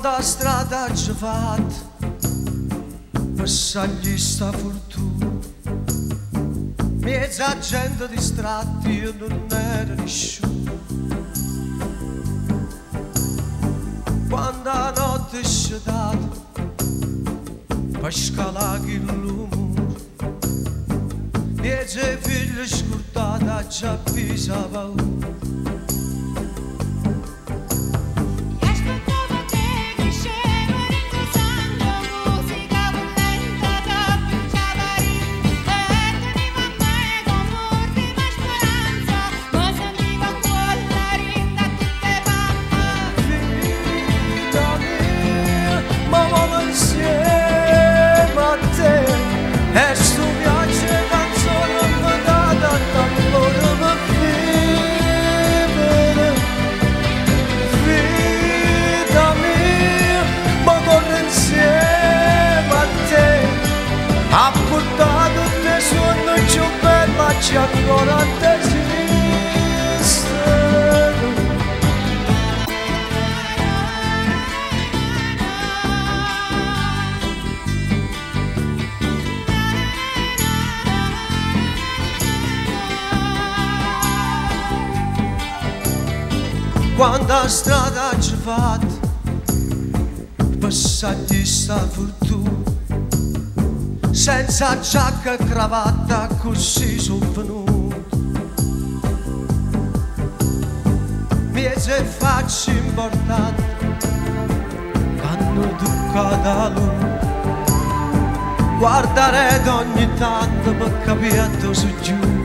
Quanta strada ci fatta per salire sta fortuna, mezza gente distratti, io non ero nessuno. Quando la notte è scedata per scalare il lumore, mezza figlia scordata già pisava uno. Ha portato te sonno più bella che ancora esiste. Quanta strada ci fatta passati sta fortuna, senza giacca e cravatta così sono venuto. Mieze facce importanti hanno toccato a lui, guardare ogni tanto per capire dove sono giù.